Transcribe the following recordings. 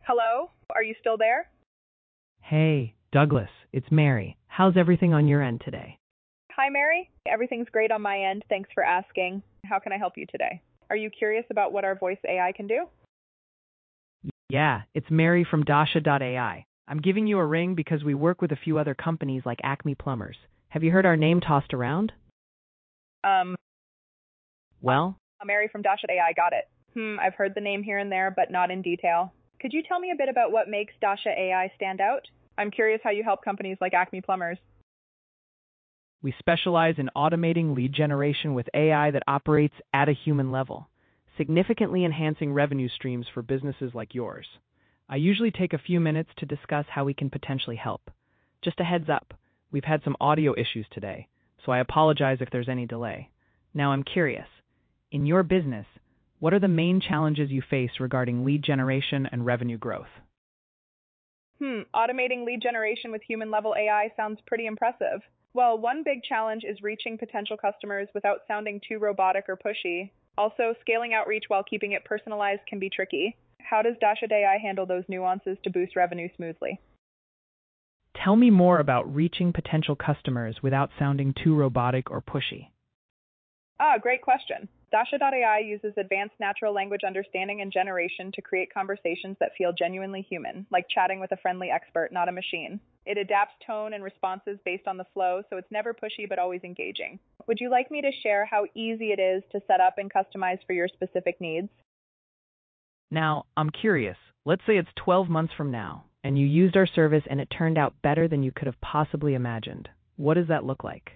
Hello? Are you still there? Hey, Douglas, it's Mary. How's everything on your end today? Hi, Mary. Everything's great on my end. Thanks for asking. How can I help you today? Are you curious about what our voice AI can do? Yeah, it's Mary from Dasha.ai. I'm giving you a ring because we work with a few other companies like Acme Plumbers. Have you heard our name tossed around? Um, Well, Mary from Dash AI, got it. I've heard the name here and there, but not in detail. Could you tell me a bit about what makes Dasha AI stand out? I'm curious how you help companies like Acme Plumbers. we specialize in automating lead generation with AI that operates at a human level, significantly enhancing revenue streams for businesses like yours. I usually take a few minutes to discuss how we can potentially help. Just a heads up, we've had some audio issues today, so I apologize if there's any delay. Now I'm curious, in your business, what are the main challenges you face regarding lead generation and revenue growth? Automating lead generation with human level AI sounds pretty impressive. Well, one big challenge is reaching potential customers without sounding too robotic or pushy. Also, scaling outreach while keeping it personalized can be tricky. How does Dasha AI handle those nuances to boost revenue smoothly? Tell me more about reaching potential customers without sounding too robotic or pushy. Great question. Dasha.ai uses advanced natural language understanding and generation to create conversations that feel genuinely human, like chatting with a friendly expert, not a machine. It adapts tone and responses based on the flow, so it's never pushy but always engaging. Would you like me to share how easy it is to set up and customize for your specific needs? Now, I'm curious. Let's say it's 12 months from now, and you used our service and it turned out better than you could have possibly imagined. What does that look like?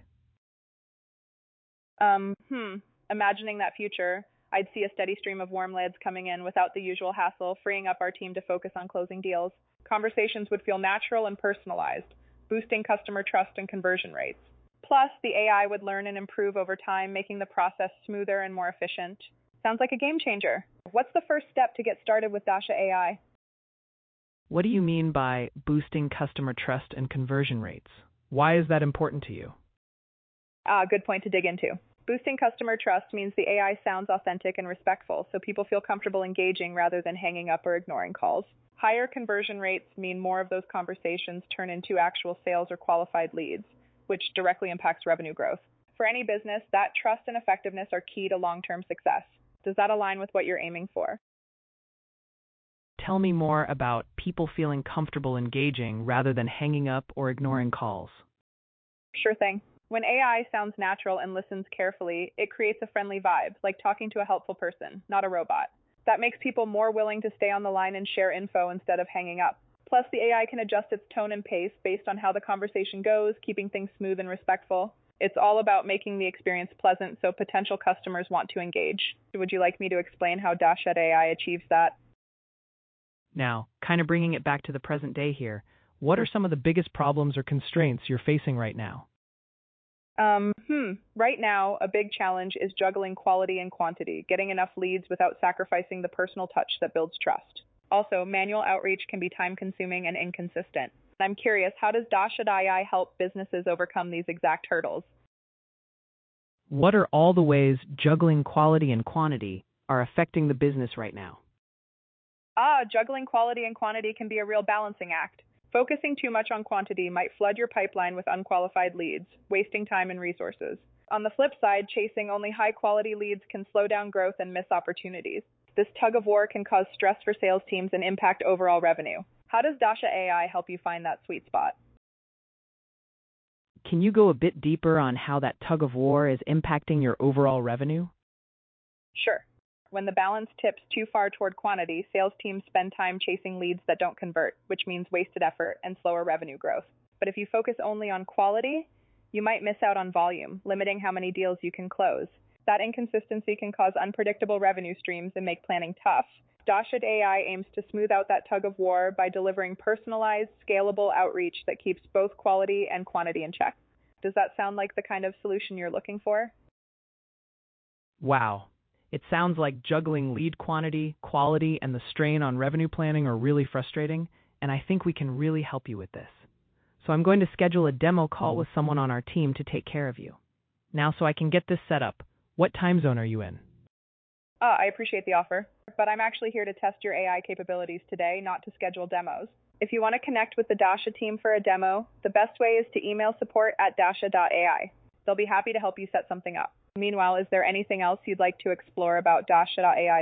Imagining that future, I'd see a steady stream of warm leads coming in without the usual hassle, freeing up our team to focus on closing deals. Conversations would feel natural and personalized, boosting customer trust and conversion rates. Plus, the AI would learn and improve over time, making the process smoother and more efficient. Sounds like a game changer. What's the first step to get started with Dasha AI? What do you mean by boosting customer trust and conversion rates? Why is that important to you? Good point to dig into. Boosting customer trust means the AI sounds authentic and respectful, so people feel comfortable engaging rather than hanging up or ignoring calls. Higher conversion rates mean more of those conversations turn into actual sales or qualified leads, which directly impacts revenue growth. For any business, that trust and effectiveness are key to long-term success. Does that align with what you're aiming for? Tell me more about people feeling comfortable engaging rather than hanging up or ignoring calls. Sure thing. When AI sounds natural and listens carefully, it creates a friendly vibe, like talking to a helpful person, not a robot. That makes people more willing to stay on the line and share info instead of hanging up. Plus, the AI can adjust its tone and pace based on how the conversation goes, keeping things smooth and respectful. It's all about making the experience pleasant so potential customers want to engage. Would you like me to explain how Dash.ai achieves that? Now, kind of bringing it back to the present day here, what are some of the biggest problems or constraints you're facing right now? Right now, a big challenge is juggling quality and quantity, getting enough leads without sacrificing the personal touch that builds trust. Also, manual outreach can be time-consuming and inconsistent. I'm curious, how does Dash.ai help businesses overcome these exact hurdles? What are all the ways juggling quality and quantity are affecting the business right now? Juggling quality and quantity can be a real balancing act. Focusing too much on quantity might flood your pipeline with unqualified leads, wasting time and resources. On the flip side, chasing only high-quality leads can slow down growth and miss opportunities. This tug of war can cause stress for sales teams and impact overall revenue. How does Dasha AI help you find that sweet spot? Can you go a bit deeper on how that tug of war is impacting your overall revenue? Sure. When the balance tips too far toward quantity, sales teams spend time chasing leads that don't convert, which means wasted effort and slower revenue growth. But if you focus only on quality, you might miss out on volume, limiting how many deals you can close. That inconsistency can cause unpredictable revenue streams and make planning tough. Dasha AI aims to smooth out that tug of war by delivering personalized, scalable outreach that keeps both quality and quantity in check. Does that sound like the kind of solution you're looking for? Wow. It sounds like juggling lead quantity, quality, and the strain on revenue planning are really frustrating, and I think we can really help you with this. So I'm going to schedule a demo call with someone on our team to take care of you. Now, so I can get this set up, what time zone are you in? I appreciate the offer, but I'm actually here to test your AI capabilities today, not to schedule demos. If you want to connect with the Dasha team for a demo, the best way is to email support@dasha.ai. They'll be happy to help you set something up. Meanwhile, is there anything else you'd like to explore about Dasha.ai